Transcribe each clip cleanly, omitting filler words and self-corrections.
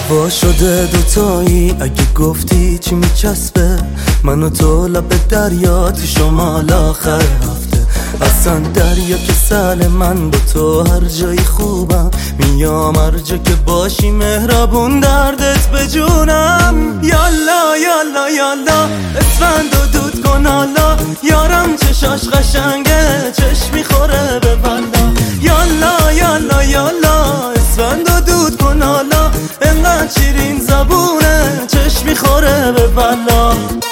هوا شده دوتایی، اگه گفتی چی میچسبه من و تو لب دریا تو شمال آخر هفته. اصلا دریا که سال من با تو هر جایی خوبم، میام هر جا که باشی مهربون دردت به جونم. یالا یالا یالا اسفند و دود کن حالا، یارم چشاش قشنگه چشم میخوره به بلا. یالا یالا یالا اسفند و دود کن حالا، انقدر شیرین زبونه چشم میخوره به بلا.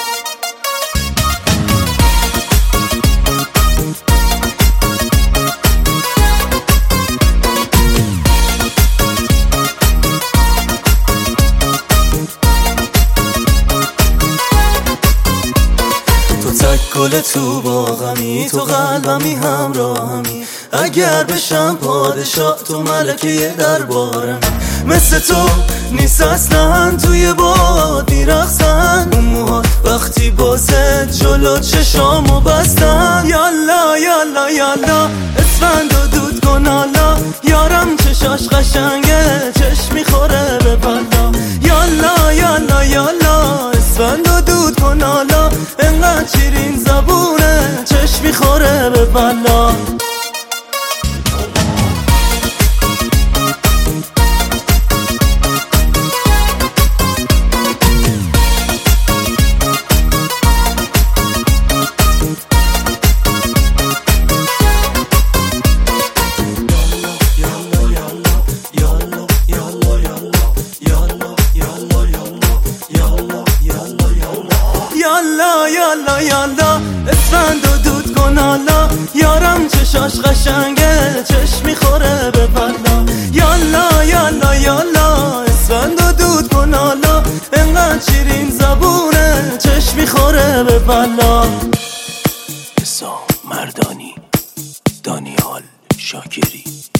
گل تو باغمی، تو قلبمی همراهمی، اگر بشم پادشاه تو ملکه دربارم. مثل تو نیست اصلا توی باد میرقصن، اون موهات وقتی بازه جلو چشامو بستن. یالا یالا یالا اسفند و دود کن حالا، یارم چشاش قشنگه چشم میخوره به بلا. یالا یالا یالا اسفند و دود کن حالا، انقدر شیرین زبونه چشم میخوره به بلا. یالا یالا یالا اسفند و دود کن حالا، یارم چشاش قشنگه چشم میخوره به بلا. یالا یالا یالا اسفند و دود کن حالا، انقدر شیرین زبونه چشم میخوره به بلا. حسام مردانی، دانیال شاکری.